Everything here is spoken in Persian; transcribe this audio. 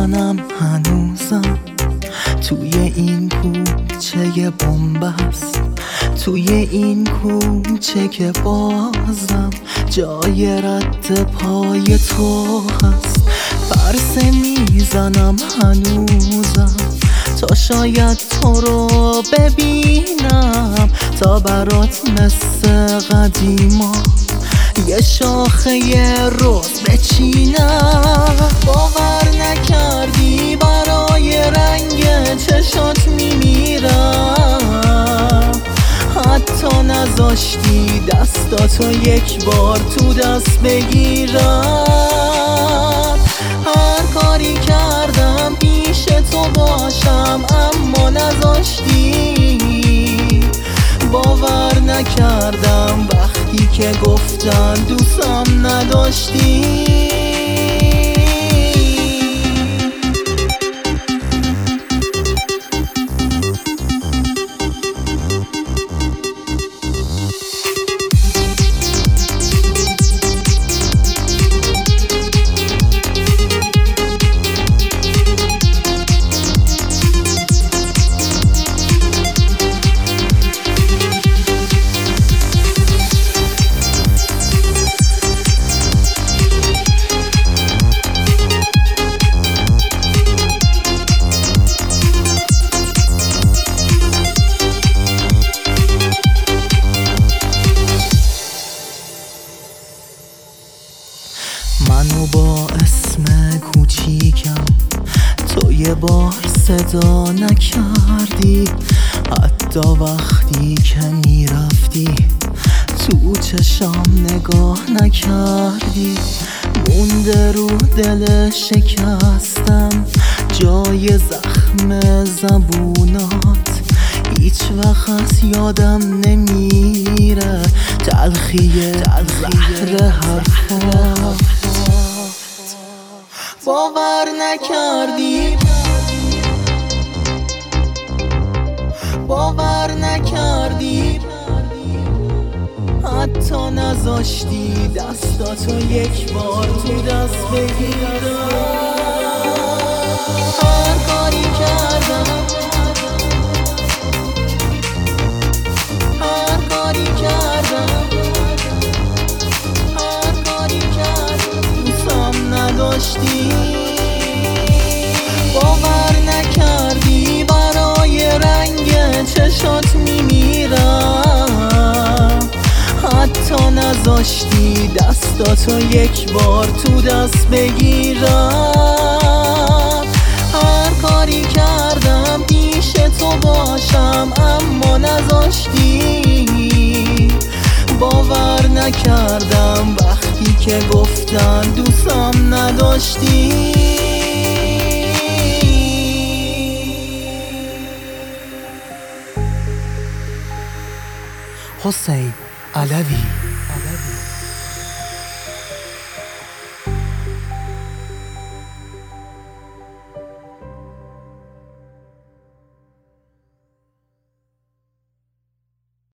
میزنم هنوزم توی این کوچه بنبست، توی این کوچه که بازم جای رد پای تو هست. پرسه میزنم هنوزم تا شاید تو رو ببینم، تا برات مثل قدیما یه شاخه رز بچینم. باور نکردی برای رنگ چشات میمیرم، حتی نذاشتی دستاتو یک بار تو دست بگیرم. هر کاری کردم پیش تو باشم اما نذاشتی. باور نکردم وقتی که گفتن دوستم نداشتی. منو با اسم کوچیکم تو یه بار صدا نکردی، حتی وقتی که میرفتی تو چشام نگاه نکردی. مونده رو دل شکستم جای زخم زبونات، هیچ وقت یادم نمیره تلخی زهر حرفات. باور نکردی، باور نکردی، حتی نذاشتی دستاتو یک بار تو دست بگیرم. هر کاری کردم، هر کاری کردم، هر کاری کردم دوستم نداشتی. باور نکردی برای رنگ چشات میمیرم، حتی نذاشتی دستاتو یک بار تو دست بگیرم. هر کاری کردم پیش تو باشم اما نذاشتی. باور نکردم وقتی که گفتن دوستم نداشتی. حسین علوی